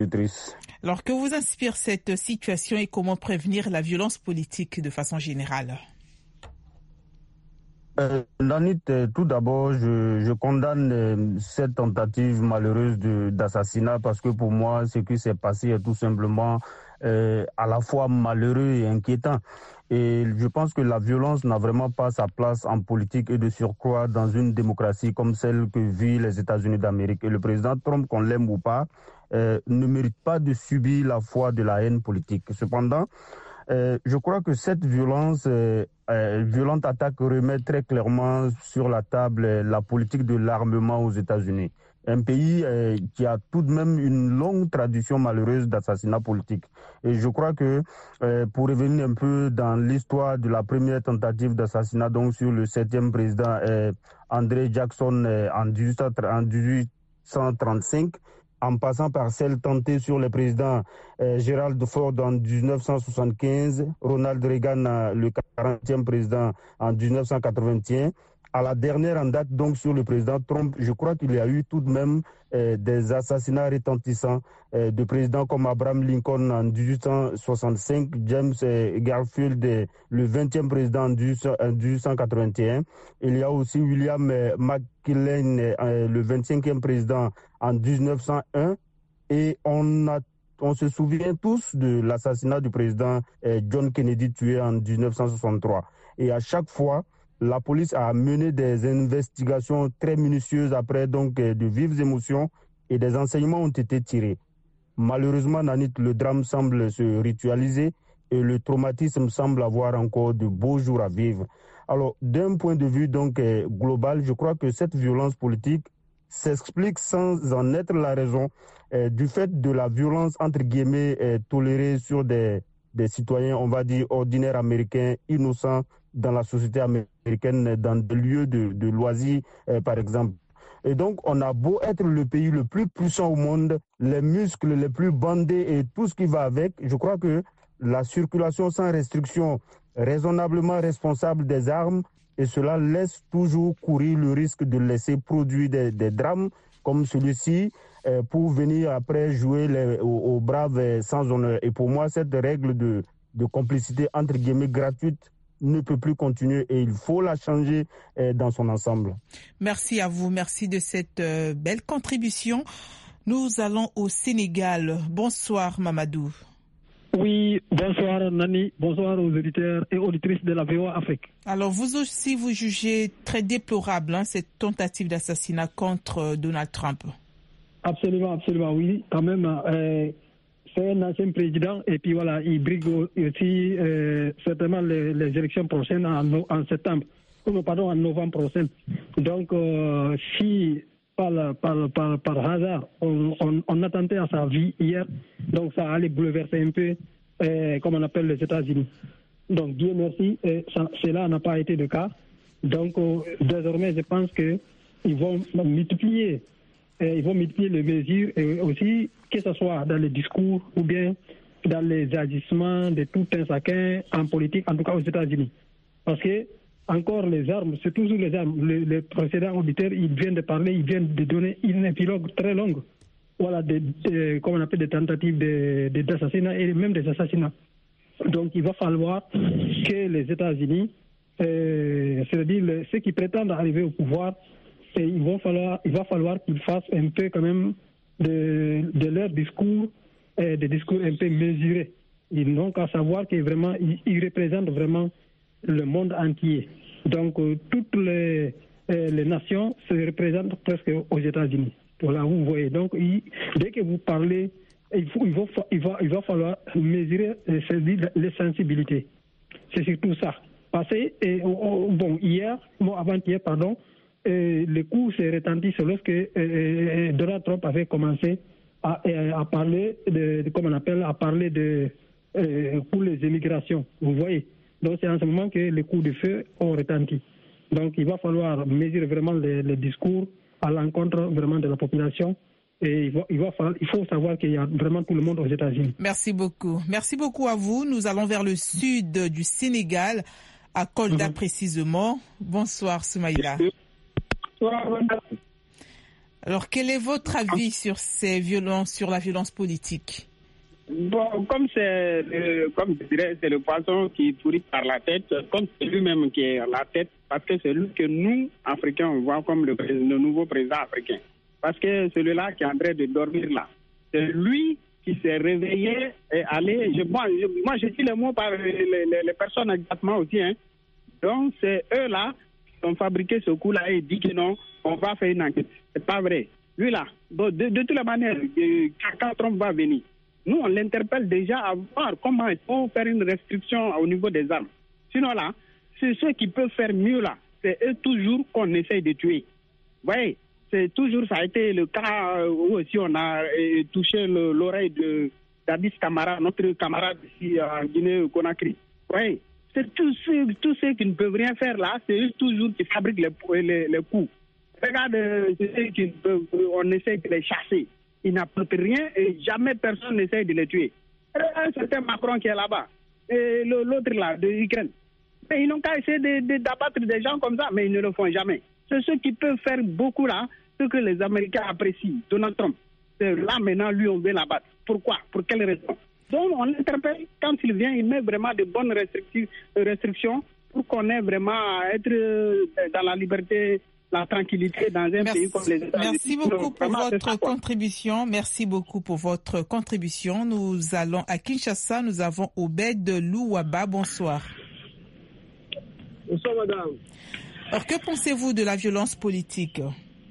auditrice. Alors, que vous inspire cette situation et comment prévenir la violence politique de façon générale? Nanit, tout d'abord, je condamne cette tentative malheureuse d'assassinat parce que pour moi, ce qui s'est passé est tout simplement à la fois malheureux et inquiétant. Et je pense que la violence n'a vraiment pas sa place en politique et de surcroît dans une démocratie comme celle que vivent les États-Unis d'Amérique. Et le président Trump, qu'on l'aime ou pas, ne mérite pas de subir la foi de la haine politique. Cependant, je crois que cette violente attaque remet très clairement sur la table la politique de l'armement aux États-Unis. Un pays qui a tout de même une longue tradition malheureuse d'assassinat politique. Et je crois que pour revenir un peu dans l'histoire de la première tentative d'assassinat donc sur le 7e président André Jackson en 1835, en passant par celle tentée sur le président Gerald Ford en 1975, Ronald Reagan, le 40e président en 1981, à la dernière en date donc sur le président Trump, je crois qu'il y a eu tout de même des assassinats retentissants de présidents comme Abraham Lincoln en 1865, James Garfield, le 20e président en 1881. Il y a aussi William McKinley, le 25e président en 1901. Et on se souvient tous de l'assassinat du président John Kennedy tué en 1963. Et à chaque fois, la police a mené des investigations très minutieuses après donc de vives émotions et des enseignements ont été tirés. Malheureusement, Nanit, le drame semble se ritualiser et le traumatisme semble avoir encore de beaux jours à vivre. Alors, d'un point de vue donc global, je crois que cette violence politique s'explique sans en être la raison du fait de la violence entre guillemets tolérée sur des citoyens, on va dire, ordinaires américains, innocents dans la société américaine, dans des lieux de loisirs, par exemple. Et donc, on a beau être le pays le plus puissant au monde, les muscles les plus bandés et tout ce qui va avec, je crois que la circulation sans restriction raisonnablement responsable des armes, et cela laisse toujours courir le risque de laisser produire des drames comme celui-ci pour venir après jouer aux braves sans honneur. Et pour moi, cette règle de complicité entre guillemets gratuite ne peut plus continuer et il faut la changer dans son ensemble. Merci à vous, merci de cette belle contribution. Nous allons au Sénégal. Bonsoir Mamadou. Oui, bonsoir Nani, bonsoir aux auditeurs et auditrices de la VOA Afrique. Alors vous aussi, vous jugez très déplorable cette tentative d'assassinat contre Donald Trump. Absolument, oui. Quand même, c'est un ancien président et puis voilà, il brigue aussi certainement les élections prochaines en septembre. En novembre prochain. Donc, si par hasard, on attendait à sa vie hier, donc ça allait bouleverser un peu, comme on appelle les États-Unis. Donc, Dieu merci, cela n'a pas été le cas. Donc, désormais, je pense qu'ils vont multiplier les mesures et aussi, que ce soit dans les discours ou bien dans les agissements de tout un chacun en politique, en tout cas aux États-Unis. Parce que, encore les armes, c'est toujours les armes. Le précédent auditeur, il vient de parler, il vient de donner une épilogue très longue. Voilà, comme on appelle des tentatives d'assassinat et même des assassinats. Donc, il va falloir que les États-Unis, c'est-à-dire ceux qui prétendent arriver au pouvoir, il va falloir qu'ils fassent un peu quand même de leur discours, des discours un peu mesurés. Ils n'ont qu'à savoir qu'ils vraiment, ils représentent vraiment le monde entier. Donc, toutes les nations se représentent presque aux États-Unis. Voilà, vous voyez. Donc, dès que vous parlez, il va falloir mesurer les sensibilités. C'est surtout ça. Avant-hier, le coup s'est retenti lorsque Donald Trump avait commencé à parler pour les immigrations. Vous voyez. Donc c'est en ce moment que les coups de feu ont retenti. Donc il va falloir mesurer vraiment les discours à l'encontre vraiment de la population. Et il faut savoir qu'il y a vraiment tout le monde aux États-Unis. Merci beaucoup. Merci beaucoup à vous. Nous allons vers le sud du Sénégal, à Kolda précisément. Bonsoir Soumaïla. Alors, quel est votre avis sur ces violences, sur la violence politique? Bon, comme je dirais, c'est le poisson qui pourrit par la tête, comme c'est lui-même qui est à la tête, parce que c'est lui que nous, Africains, on voit comme le nouveau président africain. Parce que celui-là qui est en train de dormir là, c'est lui qui s'est réveillé et allé. Moi, je dis les mots par les personnes exactement aussi. Hein. Donc, c'est eux-là qui ont fabriqué ce coup-là et dit que non, on va faire une enquête. C'est pas vrai. Lui là, de toutes les manières, quand Trump va venir, nous, on l'interpelle déjà à voir comment il faut faire une restriction au niveau des armes. Sinon là, c'est ceux qui peuvent faire mieux là. C'est eux toujours qu'on essaye de tuer. Vous voyez, c'est toujours, ça a été le cas où aussi on a touché l'oreille d'Addis Camara, notre camarade ici en Guinée-Conakry. Vous voyez, c'est tous ceux qui ne peuvent rien faire là, c'est eux toujours qui fabriquent les coups. Regarde, c'est ceux qui peuvent, on essaie de les chasser. Ils n'apportent rien et jamais personne n'essaie de les tuer. Un certain Macron qui est là-bas, et l'autre là, de l'Ukraine. Mais ils n'ont qu'à essayer d'abattre des gens comme ça, mais ils ne le font jamais. C'est ceux qui peuvent faire beaucoup là, ce que les Américains apprécient. Donald Trump, c'est là maintenant, lui, on veut l'abattre. Pourquoi? Pour quelle raison? Donc, on l'interpelle. Quand il vient, il met vraiment de bonnes restrictions pour qu'on ait vraiment à être dans la liberté, la tranquillité dans un pays comme les États-Unis. Merci beaucoup pour votre contribution. Merci beaucoup pour votre contribution. Nous allons à Kinshasa. Nous avons Obed Louaba. Bonsoir. Bonsoir, madame. Alors, que pensez-vous de la violence politique?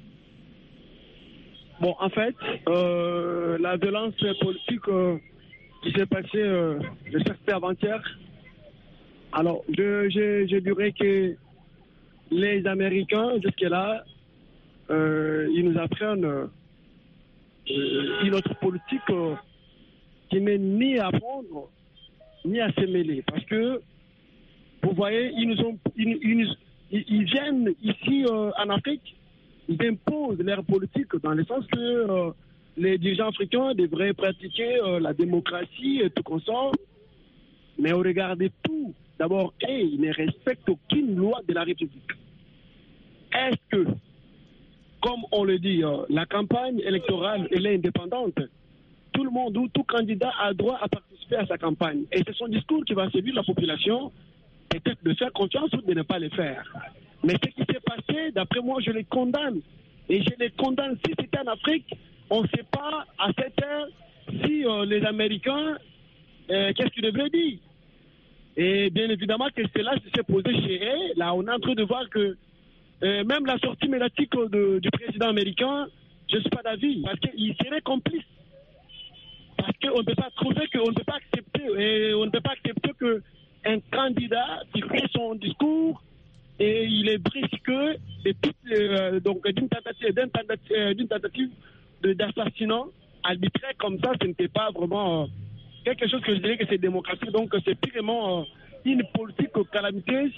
Bon, en fait, la violence politique qui s'est passée le 7 avant-hier, alors, je dirais que les Américains, jusque-là, ils nous apprennent une autre politique qui n'est ni à prendre, ni à se mêler. Parce que, vous voyez, ils viennent ici en Afrique, ils imposent leur politique dans le sens que les dirigeants africains devraient pratiquer la démocratie et tout comme ça. Mais regardez tout. D'abord, ils ne respectent aucune loi de la République. Est-ce que, comme on le dit, la campagne électorale, elle est indépendante? Tout le monde ou tout candidat a droit à participer à sa campagne. Et c'est son discours qui va séduire la population, peut-être de faire confiance ou de ne pas le faire. Mais ce qui s'est passé, d'après moi, je les condamne. Et je les condamne. Si c'était en Afrique, on ne sait pas à cette heure si les Américains, qu'est-ce qu'ils devraient dire. Et bien évidemment que cela s'est posé chez eux. Là, on est en train de voir que même la sortie médiatique du président américain, je ne suis pas d'avis, parce qu'il serait complice. Parce qu'on ne peut pas trouver qu'on ne peut pas accepter, et on ne peut pas accepter qu'un candidat qui fait son discours et il est brusque donc d'une tentative d'assassinat arbitraire comme ça, ce n'était pas vraiment quelque chose que je dirais que c'est démocratique. Donc c'est purement une politique calamiteuse,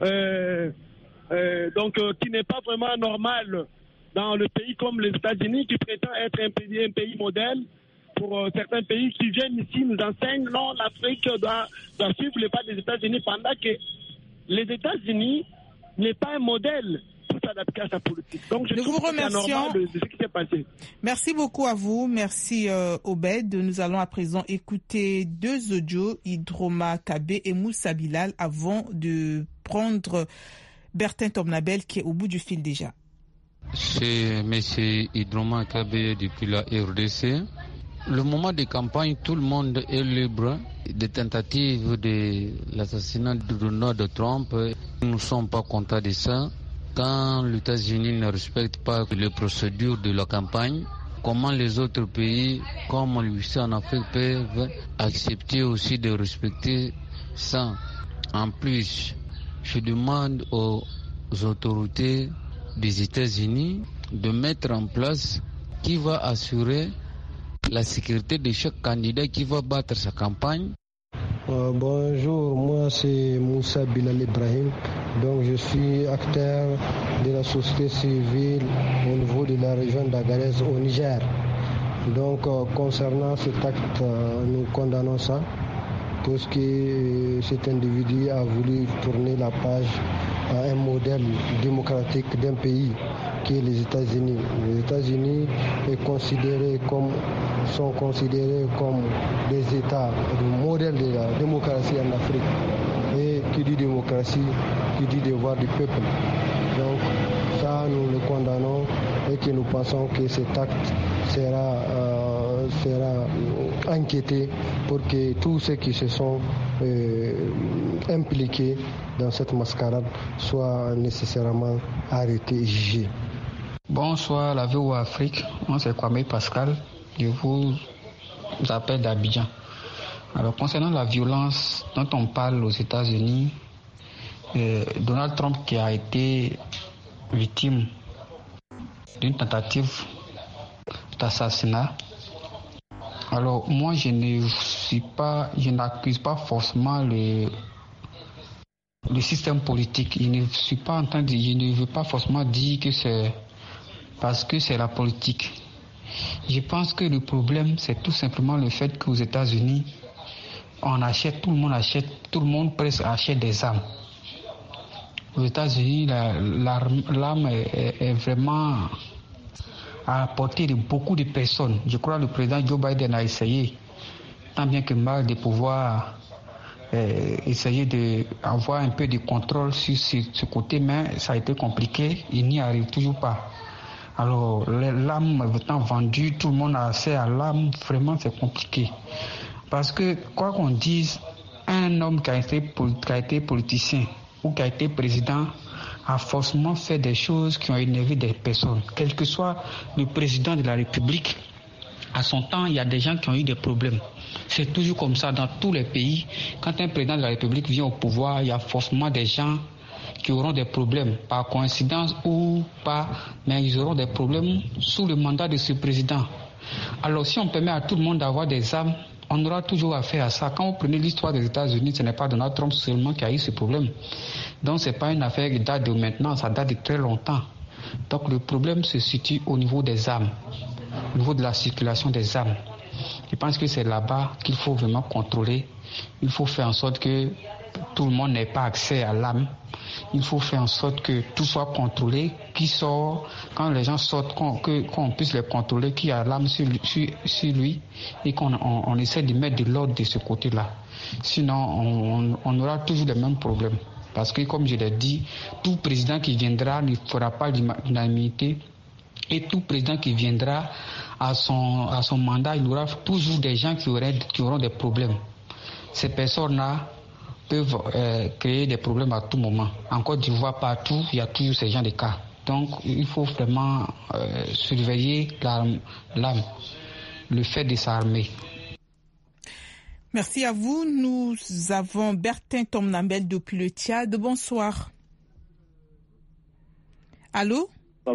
donc qui n'est pas vraiment normale dans le pays comme les États-Unis, qui prétend être un pays modèle pour certains pays qui viennent ici nous enseignent non, l'Afrique doit suivre les pas des États-Unis, pendant que les États-Unis n'est pas un modèle pour s'adapter à sa politique. Donc je trouve que c'est normal de ce qui s'est passé. Merci beaucoup à vous. Merci Obed. Nous allons à présent écouter deux audios, Idroma Kabé et Moussa Bilal, avant de prendre Bertin Tomnabel qui est au bout du fil déjà. C'est M. Idroma Kabé depuis la RDC. Le moment de campagne, tout le monde est libre. Des tentatives de l'assassinat de Donald Trump, nous ne sommes pas contents de ça. Quand les États-Unis ne respectent pas les procédures de la campagne, comment les autres pays, comme lui en Afrique, peuvent accepter aussi de respecter ça? En plus, je demande aux autorités des États-Unis de mettre en place qui va assurer la sécurité de chaque candidat qui va battre sa campagne. Bonjour, moi c'est Moussa Bilal Ibrahim. Donc je suis acteur de la société civile au niveau de la région d'Agadez au Niger. Donc concernant cet acte, nous condamnons ça parce que cet individu a voulu tourner la page un modèle démocratique d'un pays qui est les États-Unis. Les États-Unis sont considérés comme des États, le modèle de la démocratie en Afrique. Et qui dit démocratie, qui dit devoir du peuple. Donc ça, nous le condamnons et que nous pensons que cet acte sera enquêté pour que tous ceux qui se sont impliqués dans cette mascarade soient nécessairement arrêtés et jugés. Bonsoir, la VOA Afrique. Moi, c'est Kwame Pascal. Je vous appelle d'Abidjan. Alors, concernant la violence dont on parle aux États-Unis, Donald Trump qui a été victime d'une tentative d'assassinat. Alors, moi, je n'accuse pas forcément le système politique. Je ne veux pas forcément dire que c'est parce que c'est la politique. Je pense que le problème, c'est tout simplement le fait qu'aux États-Unis, tout le monde presque achète des armes. Aux États-Unis, l'arme est vraiment à la portée de beaucoup de personnes. Je crois que le président Joe Biden a essayé, tant bien que mal, de pouvoir essayer d'avoir un peu de contrôle sur ce côté, mais ça a été compliqué. Il n'y arrive toujours pas. Alors, l'arme étant vendue, tout le monde a accès à l'arme. Vraiment, c'est compliqué. Parce que, quoi qu'on dise, un homme qui a été politicien ou qui a été président a forcément fait des choses qui ont énervé des personnes. Quel que soit le président de la République, à son temps, il y a des gens qui ont eu des problèmes. C'est toujours comme ça dans tous les pays. Quand un président de la République vient au pouvoir, il y a forcément des gens qui auront des problèmes, par coïncidence ou pas, mais ils auront des problèmes sous le mandat de ce président. Alors si on permet à tout le monde d'avoir des armes, on aura toujours affaire à ça. Quand vous prenez l'histoire des États-Unis, ce n'est pas Donald Trump seulement qui a eu ce problème. Donc ce n'est pas une affaire qui date de maintenant, ça date de très longtemps. Donc le problème se situe au niveau des armes, au niveau de la circulation des armes. Je pense que c'est là-bas qu'il faut vraiment contrôler. Il faut faire en sorte que tout le monde n'ait pas accès à l'arme. Il faut faire en sorte que tout soit contrôlé, qui sort, quand les gens sortent, qu'on puisse les contrôler, qui a l'arme sur lui et qu'on essaie de mettre de l'ordre de ce côté-là. Sinon, on aura toujours les mêmes problèmes. Parce que, comme je l'ai dit, tout président qui viendra ne fera pas l'unanimité et tout président qui viendra à son mandat, il y aura toujours des gens qui auront des problèmes. Ces personnes-là peuvent créer des problèmes à tout moment. En Côte d'Ivoire, partout, il y a toujours ces gens de cas. Donc, il faut vraiment surveiller l'arme, le fait de s'armer. Merci à vous. Nous avons Bertin Tomnambel depuis le Tchad. Bonsoir. Allô?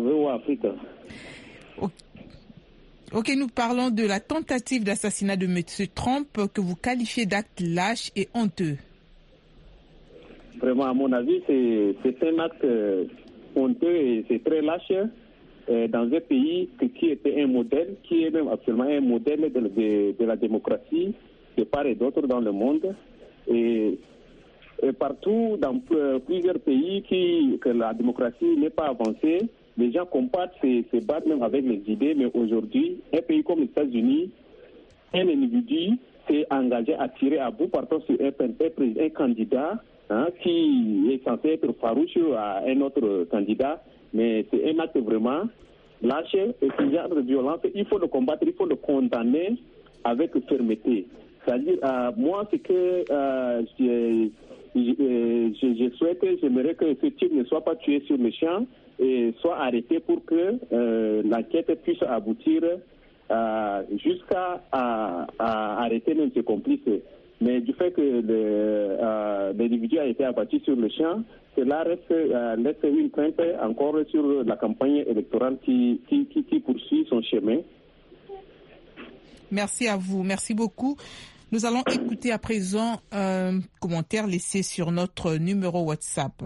Ok, nous parlons de la tentative d'assassinat de M. Trump que vous qualifiez d'acte lâche et honteux. Vraiment, à mon avis, c'est un acte honteux et c'est très lâche dans un pays qui était un modèle, qui est même actuellement un modèle de la démocratie de part et d'autre dans le monde. Et partout, dans plusieurs pays que la démocratie n'est pas avancée, les gens combattent, se battent même avec les idées. Mais aujourd'hui, un pays comme les États-Unis, un individu s'est engagé à tirer à bout partant sur un candidat qui est censé être farouche à un autre candidat, mais c'est un acte vraiment lâche et ce genre de violence, il faut le combattre, il faut le condamner avec fermeté. C'est-à-dire, moi, c'est que je souhaite, j'aimerais que ce type ne soit pas tué sur le champ et soit arrêté pour que l'enquête puisse aboutir jusqu'à arrêter même ses complices. Mais du fait que l'individu a été abattu sur le champ, cela laisse une crainte encore sur la campagne électorale qui poursuit son chemin. Merci à vous, merci beaucoup. Nous allons écouter à présent un commentaire laissé sur notre numéro WhatsApp.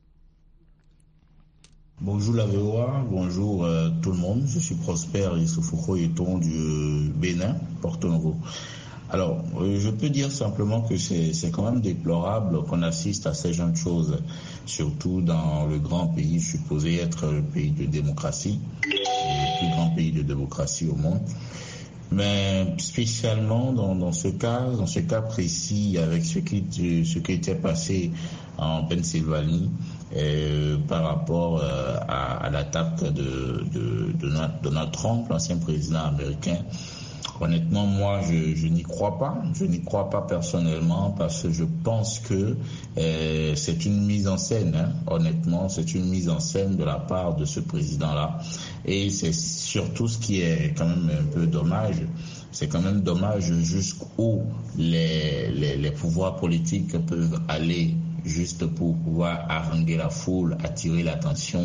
Bonjour la VOA, bonjour tout le monde. Je suis Prosper Issoufou Yeton du Bénin, Porto Novo. Alors, je peux dire simplement que c'est quand même déplorable qu'on assiste à ces genres de choses, surtout dans le grand pays supposé être le pays de démocratie, le plus grand pays de démocratie au monde. Mais spécialement dans ce cas précis, avec ce qui était passé en Pennsylvanie, par rapport à l'attaque de Donald Trump, l'ancien président américain, honnêtement, moi, je n'y crois pas. Je n'y crois pas personnellement parce que je pense que c'est une mise en scène. Hein. Honnêtement, c'est une mise en scène de la part de ce président-là. Et c'est surtout ce qui est quand même un peu dommage. C'est quand même dommage jusqu'où les pouvoirs politiques peuvent aller juste pour pouvoir haranguer la foule, attirer l'attention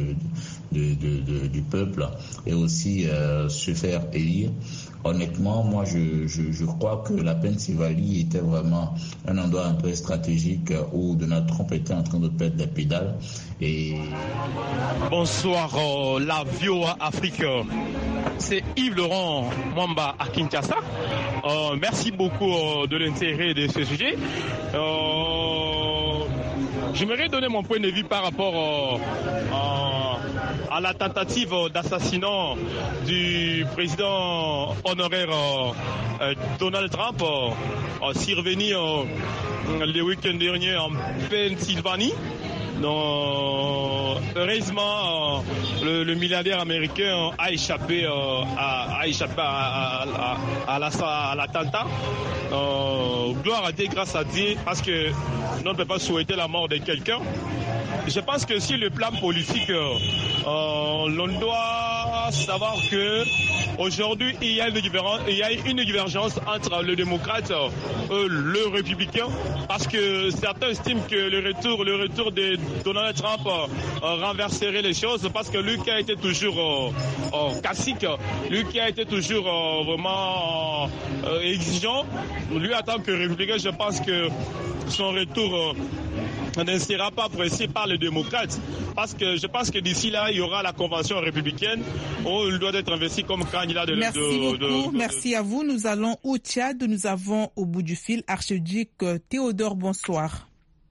du peuple et aussi se faire élire. Honnêtement, moi, je crois que la Pennsylvanie était vraiment un endroit un peu stratégique où Donald Trump était en train de perdre les pédales. Et... Bonsoir, la VOA Afrique. C'est Yves Laurent Mwamba à Kinshasa. Merci beaucoup de l'intérêt de ce sujet. J'aimerais donner mon point de vue par rapport à la tentative d'assassinat du président honoraire Donald Trump survenu le week-end dernier en Pennsylvanie. Heureusement, le milliardaire américain a échappé à l'attentat. Gloire à Dieu, grâce à Dieu, parce que on ne peut pas souhaiter la mort de quelqu'un. Je pense que sur le plan politique, l'on doit savoir que aujourd'hui il y a une divergence entre le démocrate et le républicain, parce que certains estiment que le retour de Donald Trump renverserait les choses, parce que lui qui a été toujours classique, lui qui a été toujours vraiment exigeant, lui en tant que républicain, je pense que son retour ne sera pas pressé par les démocrates, parce que je pense que d'ici là il y aura la convention républicaine où il doit être investi comme candidat de... Merci beaucoup, merci à vous. Nous allons au Tchad, nous avons au bout du fil archiduc Théodore, bonsoir.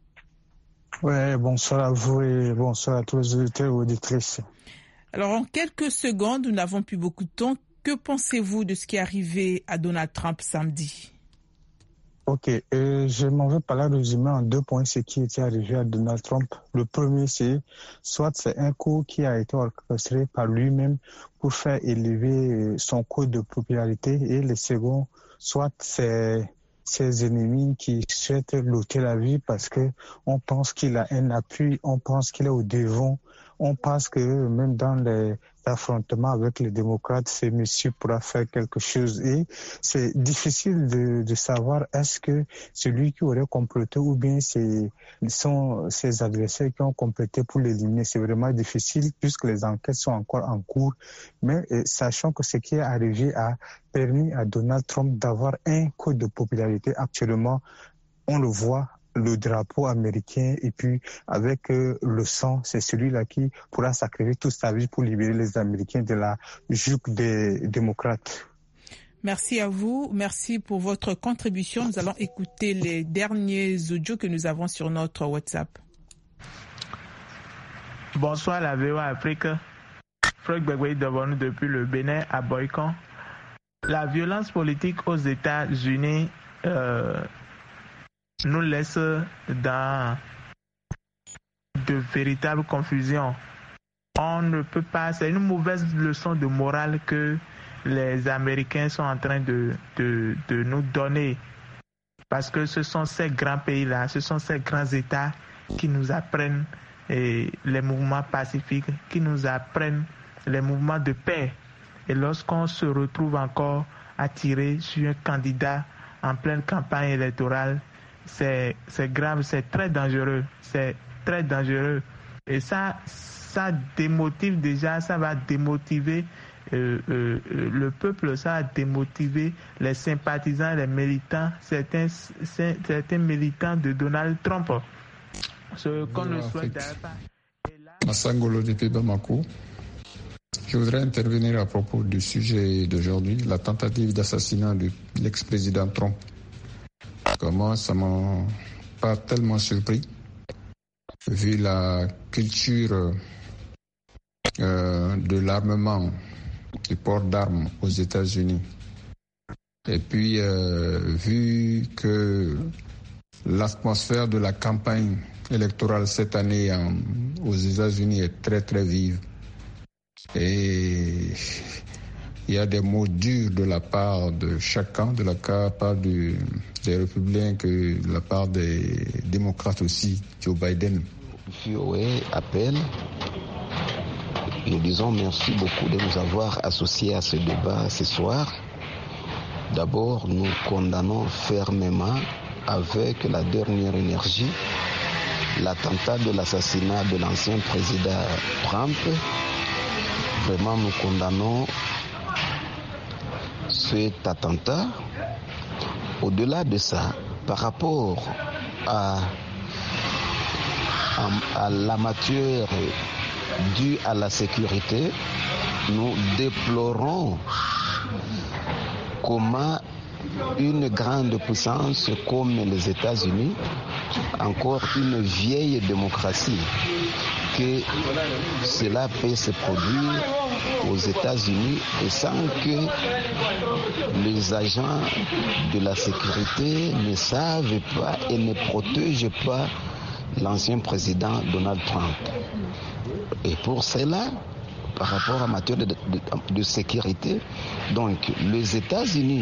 Oui, bonsoir à vous et bonsoir à tous les auditeurs et auditrices. Alors en quelques secondes, nous n'avons plus beaucoup de temps. Que pensez-vous de ce qui est arrivé à Donald Trump samedi? Ok, je m'en vais par là résumer en 2 points ce qui était arrivé à Donald Trump. Le premier, c'est un coup qui a été orchestré par lui-même pour faire élever son coût de popularité, et le second, soit c'est ses ennemis qui souhaitent l'ôter la vie parce que on pense qu'il a un appui, on pense qu'il est au devant, on pense que même dans les affrontements avec les démocrates, ce monsieur pourra faire quelque chose. Et c'est difficile de savoir est-ce que celui qui aurait comploté ou bien sont ses adversaires qui ont complété pour l'éliminer. C'est vraiment difficile puisque les enquêtes sont encore en cours. Mais sachant que ce qui est arrivé a permis à Donald Trump d'avoir un coup de popularité. Actuellement, on le voit, le drapeau américain, et puis avec le sang, c'est celui-là qui pourra sacrifier toute sa vie pour libérer les Américains de la joug des démocrates. Merci à vous, merci pour votre contribution. Nous allons écouter les derniers audios que nous avons sur notre WhatsApp. Bonsoir la VOA Afrique. Franck Begwey devant nous depuis le Bénin à Boycon. La violence politique aux États-Unis nous laisse dans de véritables confusions. On ne peut pas, c'est une mauvaise leçon de morale que les Américains sont en train de nous donner. Parce que ce sont ces grands pays-là, ce sont ces grands États qui nous apprennent les mouvements pacifiques, qui nous apprennent les mouvements de paix. Et lorsqu'on se retrouve encore à tirer sur un candidat en pleine campagne électorale, c'est grave, c'est très dangereux, et ça démotive déjà, ça va démotiver le peuple, ça va démotiver les sympathisants, les militants, certains militants de Donald Trump. Ce qu'on ne souhaite pas. Massangolo depuis Bamako. Je voudrais intervenir à propos du sujet d'aujourd'hui, la tentative d'assassinat de l'ex-président Trump. Moi, ça ne m'a pas tellement surpris, vu la culture de l'armement, du port d'armes aux États-Unis. Et puis, vu que l'atmosphère de la campagne électorale cette année aux États-Unis est très, très vive. Et il y a des mots durs de la part de chacun, de la part des républicains que de la part des démocrates aussi, Joe Biden. VOA appelle. Nous disons merci beaucoup de nous avoir associés à ce débat ce soir. D'abord, nous condamnons fermement, avec la dernière énergie, l'attentat de l'assassinat de l'ancien président Trump. Vraiment, nous condamnons cet attentat. Au-delà de ça, par rapport à l'amateur due à la sécurité, nous déplorons comment une grande puissance comme les États-Unis, encore une vieille démocratie, que cela peut se produire aux États-Unis et sans que les agents de la sécurité ne savent pas et ne protègent pas l'ancien président Donald Trump. Et pour cela, par rapport à matière de sécurité, donc les États-Unis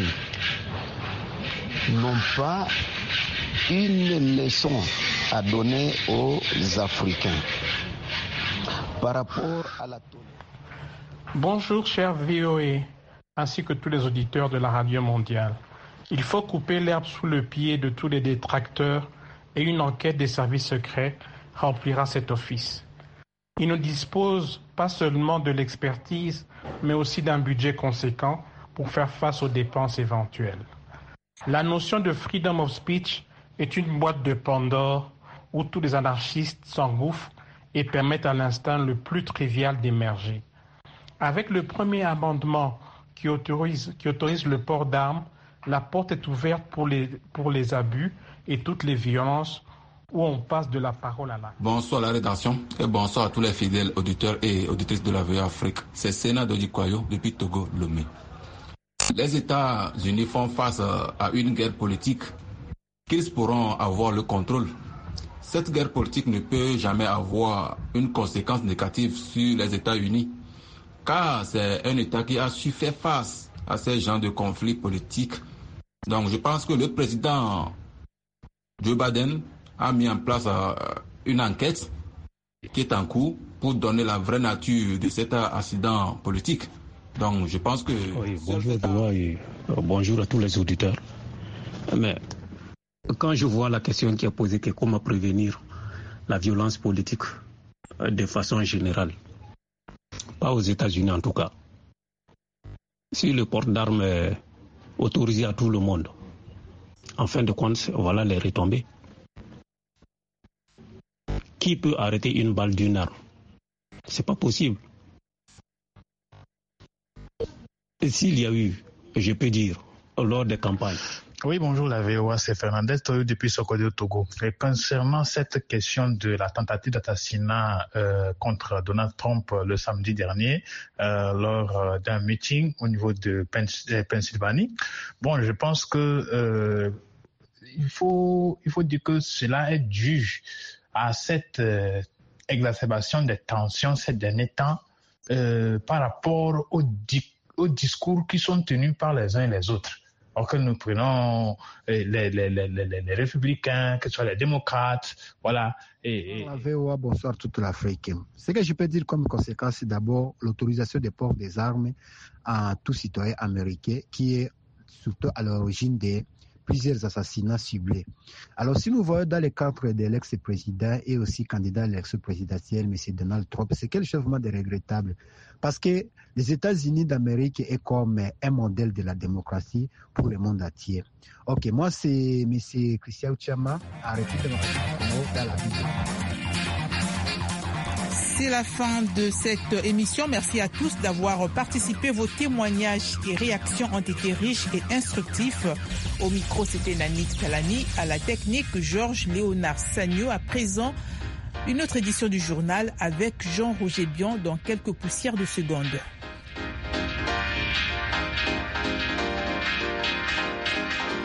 n'ont pas une leçon à donner aux Africains. Par rapport à la... Bonjour cher VOA, ainsi que tous les auditeurs de la radio mondiale. Il faut couper l'herbe sous le pied de tous les détracteurs et une enquête des services secrets remplira cet office. Il ne dispose pas seulement de l'expertise, mais aussi d'un budget conséquent pour faire face aux dépenses éventuelles. La notion de freedom of speech est une boîte de Pandore où tous les anarchistes s'engouffrent et permettent à l'instant le plus trivial d'émerger. Avec le premier amendement qui autorise le port d'armes, la porte est ouverte pour les abus et toutes les violences où on passe de la parole à l'acte. Bonsoir à la rédaction et bonsoir à tous les fidèles auditeurs et auditrices de la VOA Afrique. C'est Sénat Dodikoyo depuis Togo, Lomé. Les États-Unis font face à une guerre politique qu'ils pourront avoir le contrôle. Cette guerre politique ne peut jamais avoir une conséquence négative sur les États-Unis, car c'est un État qui a su faire face à ces genres de conflits politiques. Donc je pense que le président Joe Biden a mis en place une enquête qui est en cours pour donner la vraie nature de cet accident politique. Donc je pense que... Oui, bonjour et bonjour à tous les auditeurs. Mais quand je vois la question qui est posée, que comment prévenir la violence politique de façon générale, pas aux États-Unis en tout cas, si le port d'armes est autorisé à tout le monde, en fin de compte, voilà les retombées. Qui peut arrêter une balle d'une arme? C'est pas possible. Et s'il y a eu, je peux dire, lors des campagnes. Oui, bonjour la VOA, c'est Fernandez depuis Sokodé, Togo. Et concernant cette question de la tentative d'assassinat contre Donald Trump le samedi dernier, lors d'un meeting au niveau de Pennsylvanie, bon, je pense que il faut dire que cela est dû à cette exacerbation des tensions ces derniers temps par rapport aux discours qui sont tenus par les uns et les autres. Alors que nous prenons les républicains, que ce soit les démocrates, voilà. La VOA, bonsoir toute l'Afrique. Ce que je peux dire comme conséquence, c'est d'abord l'autorisation des ports des armes à tout citoyen américain qui est surtout à l'origine des plusieurs assassinats ciblés. Alors, si nous voyons dans les cadres de l'ex-président et aussi candidat à l'élection présidentielle, M. Donald Trump, c'est quelque chose de regrettable. Parce que les États-Unis d'Amérique est comme un modèle de la démocratie pour le monde entier. Ok, moi, c'est M. Christian Tchama, à République dans la ville. C'est la fin de cette émission. Merci à tous d'avoir participé. Vos témoignages et réactions ont été riches et instructifs. Au micro, c'était Nani Kalani. À la technique, Georges Léonard Sagno. À présent, une autre édition du journal avec Jean-Roger Bion dans quelques poussières de secondes.